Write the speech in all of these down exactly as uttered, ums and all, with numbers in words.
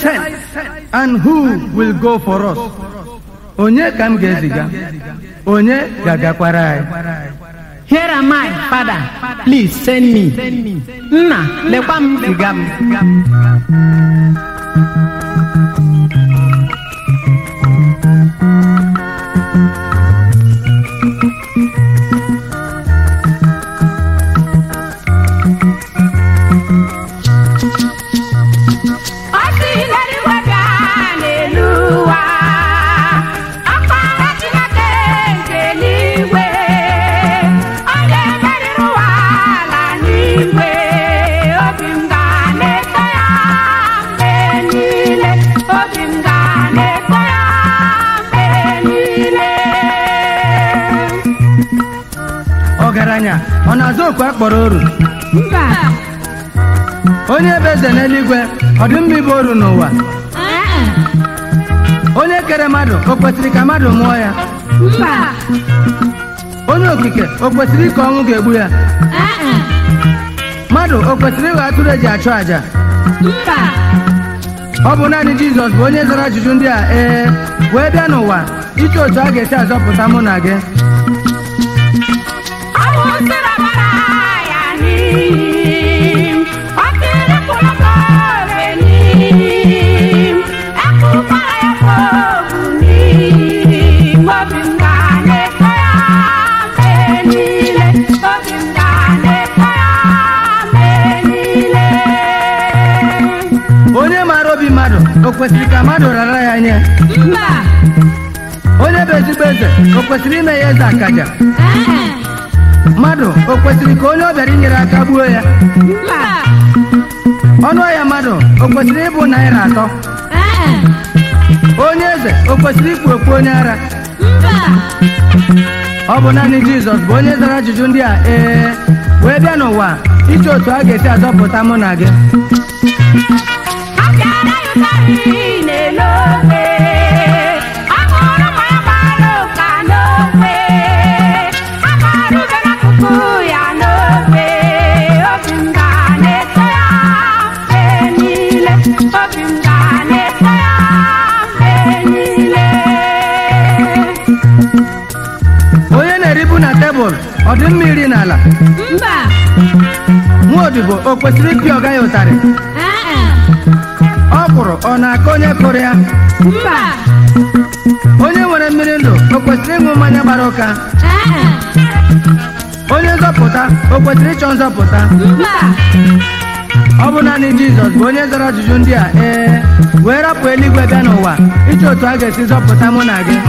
send? And who will go for us? Onye ka m ga-eziga? Onye ga-agakwara anyị? Here am I, Father. Please send me. Nna, lekwa m ziga m. Ọ na-azụ okwu akpọrọ oru? Mba. Onye bụ eze n'eluigwe ọ dị mma ịbụ oru n'ụwa? Onye kere mmadụ o kwesịrị ka mmadụ mụọ ya? Mba. Onye okike o kwesịrị ka ọnwụ ga-egbu ya? Mmadụ o kwesịrị ịghọ atụrụ eji achụ àjà? Mba. Ọ bụ naanị Jizọs bụ onye zara ajụjụ ndị a ee wee bịa n'ụwa iche otu a ga-esi azọpụta mụ na gị. Onye maara obi mmadụ o kwesịrị ka mmadụ rara ya nye? Mba. Onye bụ ezigbo eze o kwesịrị ime ya eze akaja? Mmadụ o kwesịrị ka onye ọ bịara inyere aka gbuo ya? Mba. Ọnụ ahịa mmadụ o kwesịrị ịbụ naira atọ? Onye eze o kwesịrị ikpu okpu onye ara? Mba. Ọ bụ naanị Jizọs bụ onye zara ajụjụ ndị a ee wee bịa n'ụwa iche otu a ga-esi azọpụta mụ na gị. Onye na-eribu na tebụl ọ dị mma iri n'ala? Mba. Nwa odibo o kwesịrị ịpị ọga ya ụtarị? Ọ kwụrụ ọ na-aka onye kụrụ ya? Mba. Onye nwere mmiri ndụ o kwesịrị ịṅụ mmanya gbara ụka? Onye nzọpụta o kwesịrị ịchọ nzọpụta? Mba. Ọ bụ naanị Jizọs bụ onye zara ajụjụ ndị a ee wee rapụ eluigwe bịa n'ụwa iche otu a ga-esi zọpụta mụ na gị.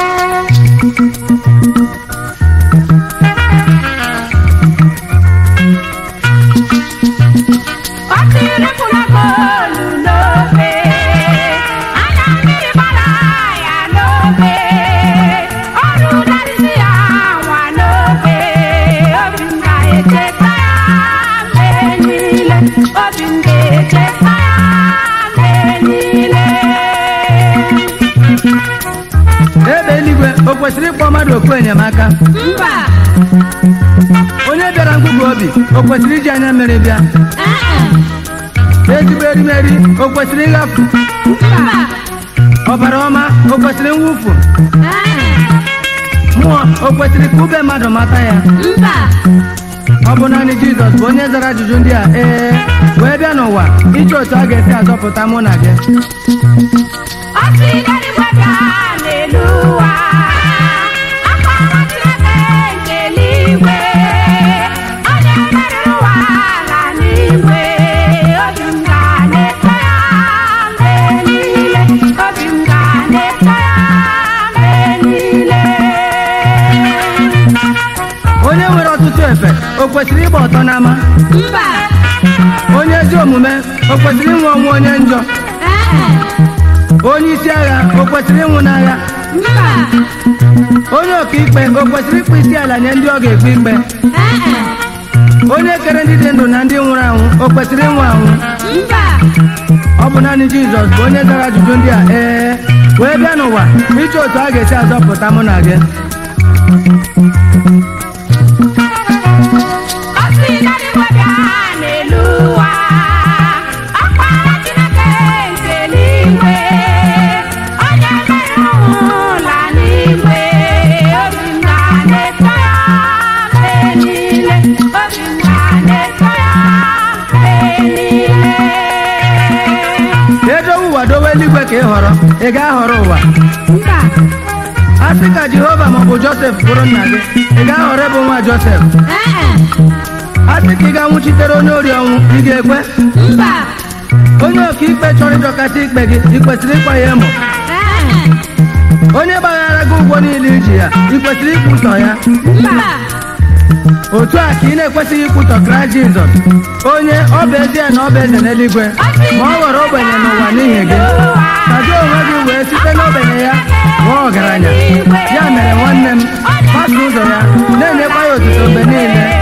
Ebe eluigwe o kwesịrị ịkpọ mmadụ okwu enyemaka? Mba. Onye bịara ngụgụ obi o kwesịrị iji anya mmiri bịa? Ezigbo erimeri o kwesịrị ịghafụ? Mba. Ọbara ọma o kwesịrị mwụfu? Mmụọ o kwesịrị ka ube mmadụ mata ya? Mba. Ọ bụ naanị Jizọs bụ onye zara ajụjụ ndị a ee wee bịa n'ụwa iche otu a ga-esi azọpụta mụ na gị. Onye nwere ọtụtụ efe o kwesịrị ịgba ọtọ n'ama? Mba. Onye ezi omume o kwesịrị ịnwe ọnwụ onye njọ? Onye isi agha o kwesịrị ịnwụ n'agha? Mba. Onye ọkaikpe o kwesịrị ịkpụ isi ala nye ndị ọ ga-ekpe ikpe? Onye kere ndị dị ndụ na ndị nwụrụ anwụ o kwesịrị ịnwụ anwụ? Mba. Ọ bụ naanị Jizọs bụ onye zara ajụjụ ndị a ee wee bịa n'ụwa iche otu a ga-esi azọpụta mụ na gị. N'elu ụwa, akwa Chineke nke họrọ ị ga-ahọrọ ụwa Mba. a sị ka Jehova maọbụ Josef bụrụ nna gị ị ga-ahọrọ ịbụ nwa Josef Ee. a sị ka ị ga-anwụchitere onye ori ọnwụ ị ga-ekwe Mba. onye ọkaikpe chọrọ ịjọkata ikpe gị ị kwesịrị ịkwa ya emo Ee. onye gbaghara gị ụgwọ niile iji ya ị kwesịrị ikwutọ ya Mba. otu a ka ị na-ekwesịghị ikwutọ Kraịst Jizọs onye ọ bụ ezie na ọ bụ eze n'eluigwe ma ọ ghọrọ ogbenye n'ụwa n'ihi gị ka gị onwe gị wee site n'ogbenye ya ghọọ ọgaranya ya mere nwanne m gbasa ụzọ ya na-enyekwa ya otuto mgbe niile